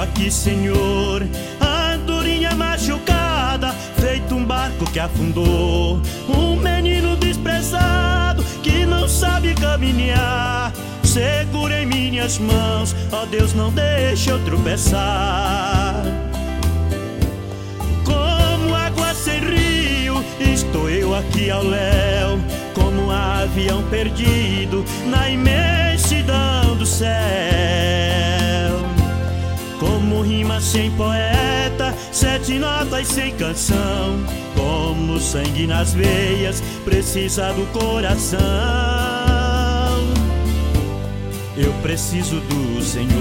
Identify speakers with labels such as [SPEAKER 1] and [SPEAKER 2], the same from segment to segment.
[SPEAKER 1] aqui, Senhor, andorinha machucada, feito um barco que afundou, um menino desprezado que não sabe caminhar. Segura em minhas mãos, ó Deus, não deixe eu tropeçar. Como água sem rio, estou eu aqui ao léu, como um avião perdido na imensidão do céu. Como rima sem poeta, 7 notas sem canção, como sangue nas veias, precisa do coração. Eu preciso do Senhor.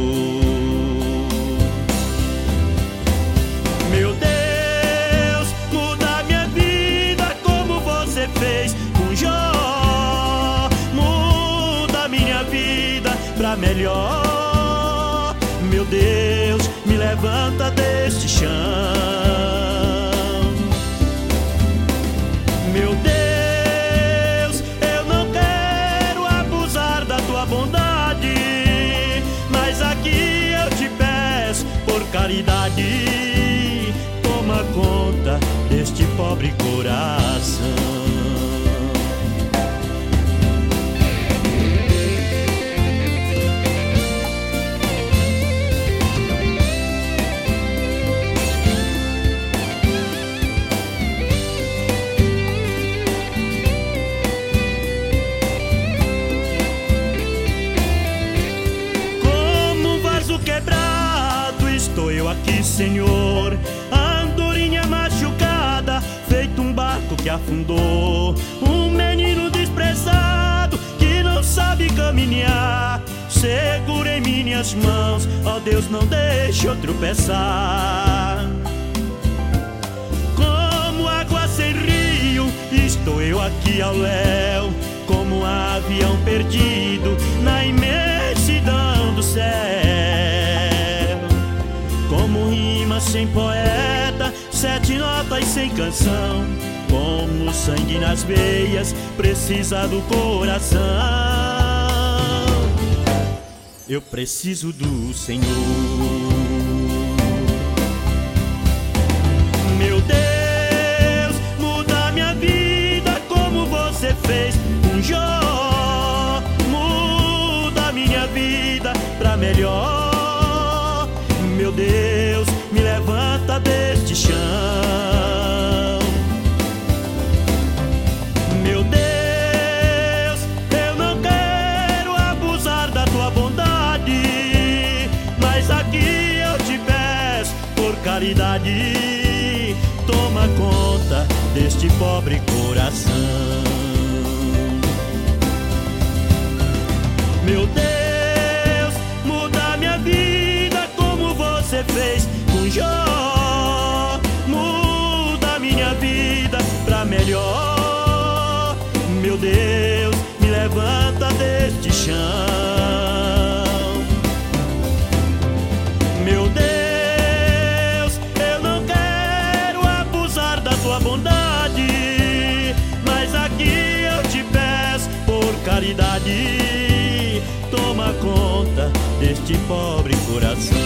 [SPEAKER 1] Meu Deus, muda minha vida como você fez com Jó. Muda minha vida pra melhor. Meu Deus, me levanta deste chão. Meu Deus, eu não quero abusar da tua bondade, mas aqui eu te peço por caridade, toma conta deste pobre coração. Quebrado estou eu aqui, Senhor, andorinha machucada, feito um barco que afundou, um menino desprezado que não sabe caminhar. Segura em minhas mãos, ó Deus, não deixe eu tropeçar. Como água sem rio, estou eu aqui ao léu, como um avião perdido na imensidão do céu. Como rima sem poeta, 7 notas sem canção, como sangue nas veias, precisa do coração. Eu preciso do Senhor. Meu Deus, muda minha vida como você fez com Jó. Muda minha vida pra melhor. Meu Deus, me levanta deste chão. Meu Deus, eu não quero abusar da tua bondade, mas aqui eu te peço por caridade, toma conta deste pobre coração. Meu Deus, muda minha vida como você fez com Jó. Muda minha vida pra melhor. Meu Deus, me levanta deste chão. Meu Deus, eu não quero abusar da tua bondade, mas aqui eu te peço por caridade, toma conta deste pobre coração.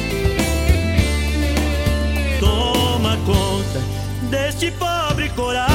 [SPEAKER 1] Toma conta deste pobre coração.